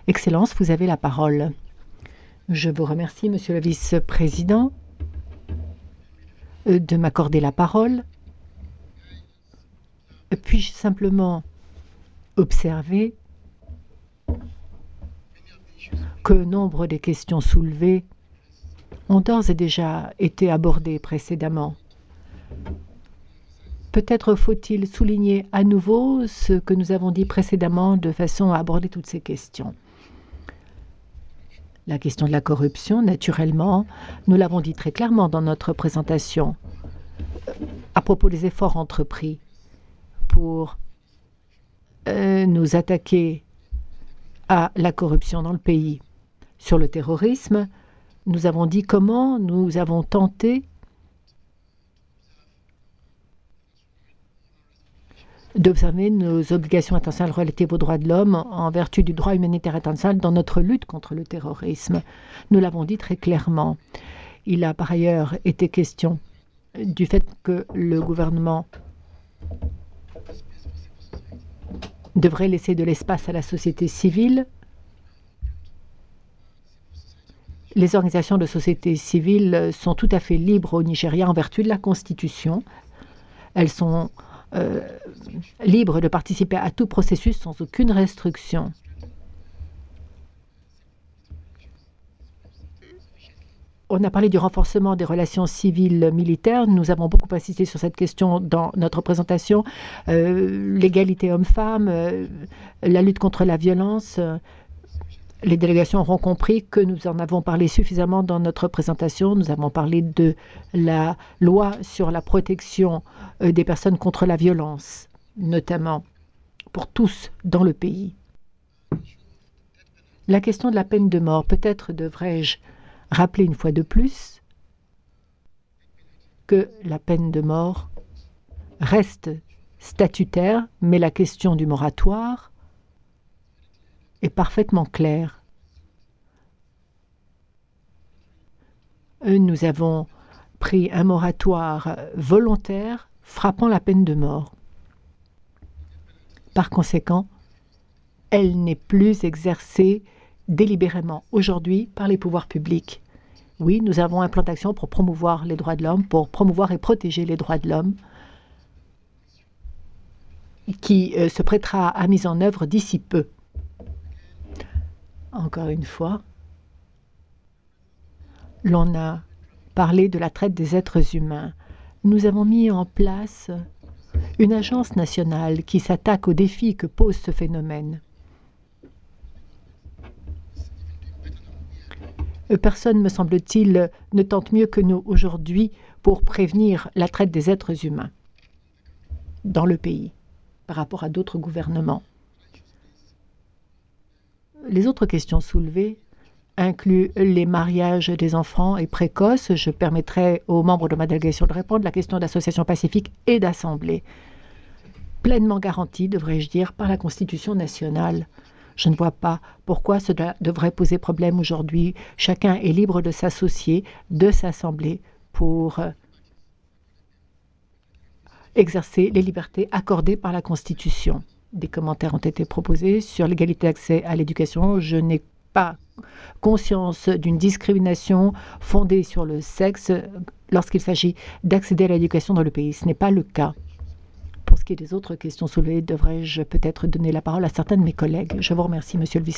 Excellence, vous avez la parole. Je vous remercie, Monsieur le Vice-président, de m'accorder la parole. Puis-je simplement observer que nombre des questions soulevées ont d'ores et déjà été abordées précédemment. Peut-être faut-il souligner à nouveau ce que nous avons dit précédemment de façon à aborder toutes ces questions. La question de la corruption, naturellement, nous l'avons dit très clairement dans notre présentation à propos des efforts entrepris pour nous attaquer à la corruption dans le pays. Sur le terrorisme, nous avons dit comment nous avons tenté d'observer nos obligations internationales relatives aux droits de l'homme en vertu du droit humanitaire international dans notre lutte contre le terrorisme. Nous l'avons dit très clairement. Il a par ailleurs été question du fait que le gouvernement devrait laisser de l'espace à la société civile. Les organisations de société civile sont tout à fait libres au Nigeria en vertu de la Constitution. Elles sont libres de participer à tout processus sans aucune restriction. On a parlé du renforcement des relations civiles militaires. Nous avons beaucoup insisté sur cette question dans notre présentation. L'égalité homme-femme, la lutte contre la violence. Les délégations auront compris que nous en avons parlé suffisamment dans notre présentation. Nous avons parlé de la loi sur la protection des personnes contre la violence, notamment pour tous dans le pays. La question de la peine de mort, peut-être devrais-je rappeler une fois de plus que la peine de mort reste statutaire, mais la question du moratoire est parfaitement claire. Nous avons pris un moratoire volontaire frappant la peine de mort. Par conséquent, elle n'est plus exercée délibérément aujourd'hui par les pouvoirs publics. Oui, nous avons un plan d'action pour promouvoir les droits de l'homme, pour promouvoir et protéger les droits de l'homme, qui se prêtera à mise en œuvre d'ici peu. Encore une fois, l'on a parlé de la traite des êtres humains. Nous avons mis en place une agence nationale qui s'attaque aux défis que pose ce phénomène. Personne, me semble-t-il, ne tente mieux que nous aujourd'hui pour prévenir la traite des êtres humains dans le pays par rapport à d'autres gouvernements. Les autres questions soulevées incluent les mariages des enfants et précoces. Je permettrai aux membres de ma délégation de répondre. La question d'association pacifique et d'assemblée, pleinement garantie, devrais-je dire, par la Constitution nationale. Je ne vois pas pourquoi cela devrait poser problème aujourd'hui. Chacun est libre de s'associer, de s'assembler pour exercer les libertés accordées par la Constitution. Des commentaires ont été proposés sur l'égalité d'accès à l'éducation. Je n'ai pas conscience d'une discrimination fondée sur le sexe lorsqu'il s'agit d'accéder à l'éducation dans le pays. Ce n'est pas le cas. Pour ce qui est des autres questions soulevées, devrais-je peut-être donner la parole à certains de mes collègues. Je vous remercie, Monsieur le Vice-président.